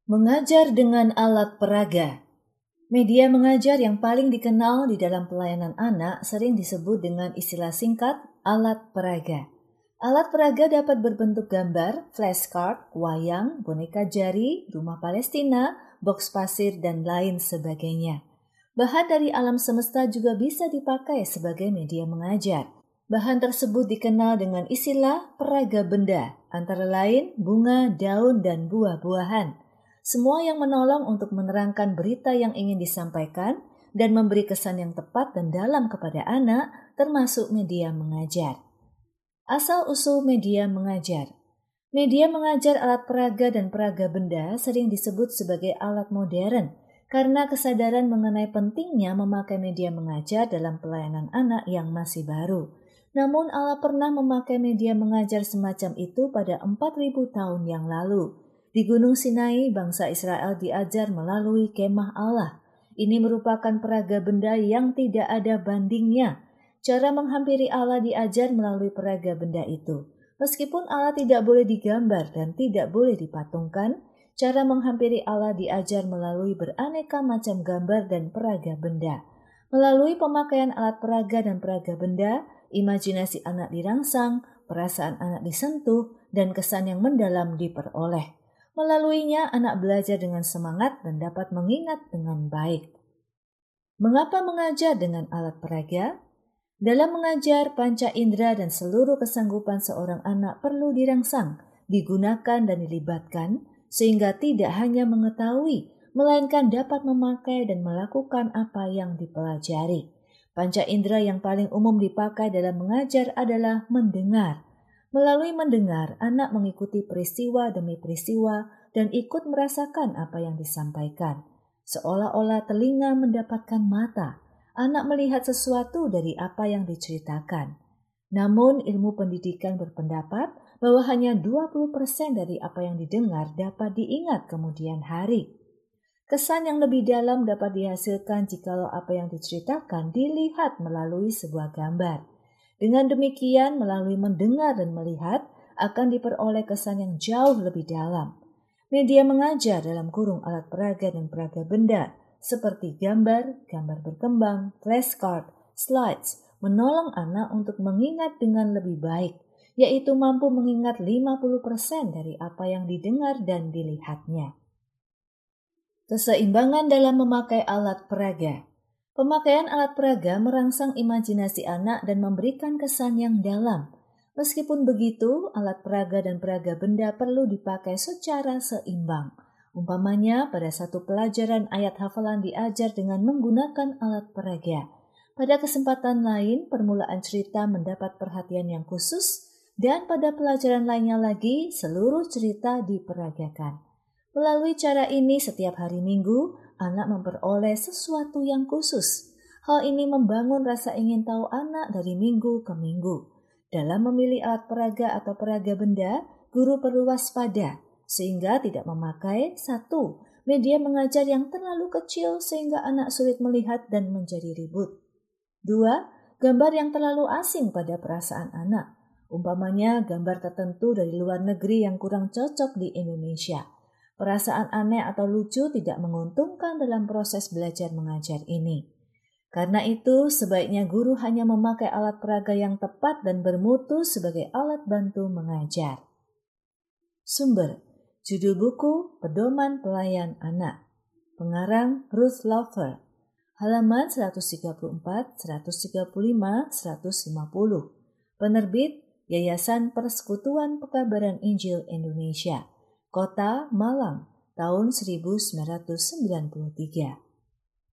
Mengajar dengan alat peraga. Media mengajar yang paling dikenal di dalam pelayanan anak sering disebut dengan istilah singkat alat peraga. Alat peraga dapat berbentuk gambar, flashcard, wayang, boneka jari, rumah Palestina, box pasir, dan lain sebagainya. Bahan dari alam semesta juga bisa dipakai sebagai media mengajar. Bahan tersebut dikenal dengan istilah peraga benda, antara lain bunga, daun, dan buah-buahan. Semua yang menolong untuk menerangkan berita yang ingin disampaikan dan memberi kesan yang tepat dan dalam kepada anak, termasuk media mengajar. Asal-usul media mengajar. Media mengajar alat peraga dan peraga benda sering disebut sebagai alat modern karena kesadaran mengenai pentingnya memakai media mengajar dalam pelayanan anak yang masih baru. Namun Allah pernah memakai media mengajar semacam itu pada 4.000 tahun yang lalu. Di Gunung Sinai, bangsa Israel diajar melalui kemah Allah. Ini merupakan peraga benda yang tidak ada bandingnya. Cara menghampiri Allah diajar melalui peraga benda itu. Meskipun Allah tidak boleh digambar dan tidak boleh dipatungkan, cara menghampiri Allah diajar melalui beraneka macam gambar dan peraga benda. Melalui pemakaian alat peraga dan peraga benda, imajinasi anak dirangsang, perasaan anak disentuh, dan kesan yang mendalam diperoleh. Melaluinya, anak belajar dengan semangat dan dapat mengingat dengan baik. Mengapa mengajar dengan alat peraga? Dalam mengajar, panca indera dan seluruh kesanggupan seorang anak perlu dirangsang, digunakan dan dilibatkan, sehingga tidak hanya mengetahui, melainkan dapat memakai dan melakukan apa yang dipelajari. Panca indera yang paling umum dipakai dalam mengajar adalah mendengar. Melalui mendengar, anak mengikuti peristiwa demi peristiwa dan ikut merasakan apa yang disampaikan. Seolah-olah telinga mendapatkan mata, anak melihat sesuatu dari apa yang diceritakan. Namun ilmu pendidikan berpendapat bahwa hanya 20% dari apa yang didengar dapat diingat kemudian hari. Kesan yang lebih dalam dapat dihasilkan jikalau apa yang diceritakan dilihat melalui sebuah gambar. Dengan demikian, melalui mendengar dan melihat akan diperoleh kesan yang jauh lebih dalam. Media mengajar dalam kurung alat peraga dan peraga benda seperti gambar, gambar berkembang, flashcard, slides menolong anak untuk mengingat dengan lebih baik, yaitu mampu mengingat 50% dari apa yang didengar dan dilihatnya. Keseimbangan dalam memakai alat peraga. Pemakaian alat peraga merangsang imajinasi anak dan memberikan kesan yang dalam. Meskipun begitu, alat peraga dan peraga benda perlu dipakai secara seimbang. Umpamanya, pada satu pelajaran ayat hafalan diajar dengan menggunakan alat peraga. Pada kesempatan lain, permulaan cerita mendapat perhatian yang khusus, dan pada pelajaran lainnya lagi, seluruh cerita diperagakan. Melalui cara ini, setiap hari Minggu, anak memperoleh sesuatu yang khusus. Hal ini membangun rasa ingin tahu anak dari minggu ke minggu. Dalam memilih alat peraga atau peraga benda, guru perlu waspada sehingga tidak memakai satu, media mengajar yang terlalu kecil sehingga anak sulit melihat dan menjadi ribut. 2. Gambar yang terlalu asing pada perasaan anak. Umpamanya gambar tertentu dari luar negeri yang kurang cocok di Indonesia. Perasaan aneh atau lucu tidak menguntungkan dalam proses belajar mengajar ini. Karena itu, sebaiknya guru hanya memakai alat peraga yang tepat dan bermutu sebagai alat bantu mengajar. Sumber: judul buku Pedoman Pelayan Anak. Pengarang Ruth Laufer. Halaman 134, 135, 150. Penerbit Yayasan Persekutuan Pekabaran Injil Indonesia. Kota Malang, tahun 1993.